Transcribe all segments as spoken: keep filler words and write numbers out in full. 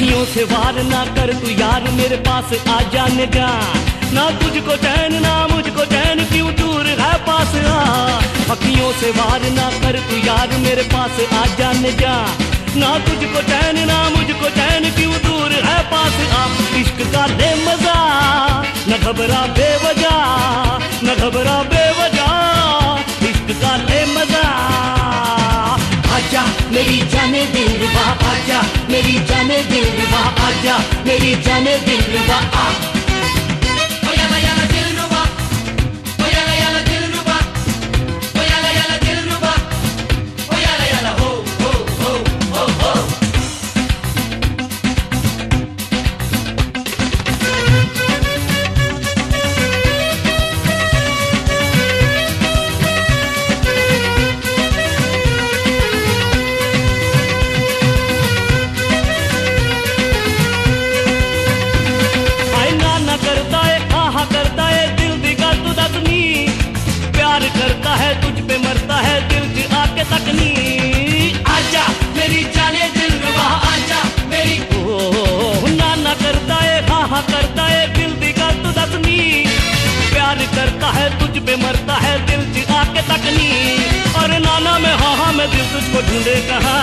अखियों से वार ना कर तू यार, मेरे पास आ जाने जा। ना तुझको चैन ना मुझको चैन, क्यों दूर है पास आ। अखियों से वार ना कर तू यार, मेरे पास आ जाने जा। ना तुझको चैन ना मुझको चैन, क्यों दूर है पास आ। इश्क का ले मजा, न घबरा बेवजह, न घबरा बेवजह। इश्क का ले मजा। आजा मेरी जाने दिलरुबा, आजा मेरी जाने दिलरुबा, आजा मेरी जाने दिलरुबा। आ करता है तुझ पे मरता है दिल की आके तकनी। आजा मेरी जाने दिलरुबा, आजा मेरी ओ नाना करता है हाँ हाँ करता है दिल दिगा तू दसनी। प्यार करता है तुझ पे मरता है दिल की आके तकनी। और नाना में हाँ हाँ मैं दिल तुझको ढूंढे कहाँ।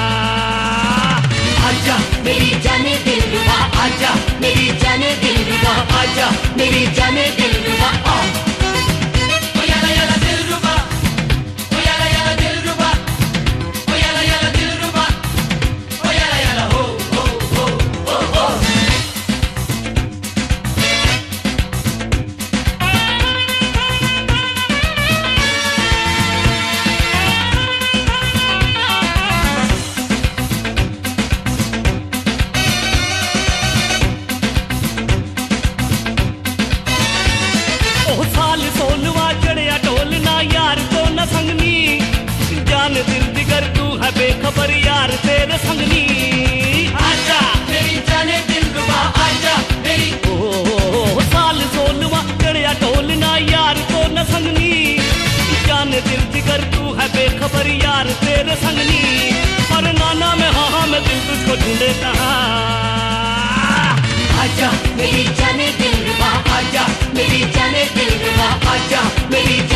आजा मेरी जाने दिलरुबा, आजा मेरी जाने दिलरुबा, आजा मेरी जाने दिलरुबा। सोलवा चढ़िया ढोलना यार तो न संगनी। जान दिल दिगर तू है बेखबर यार तेरे संगनी। आजा मेरी जाने दिलरुबा, आजा मेरी ओ साल सोलवा चढ़िया ढोलना यार तो न संगनी। जान दिल दिगर तू है बेखबर यार तेरे संगनी। और नाना में हाँ हाँ मैं दिल तुझको ढूंढे कहाँ। आजा मेरी जाने दिलरुबा, आजा मेरी जाने दिलरुबा, आजा मेरी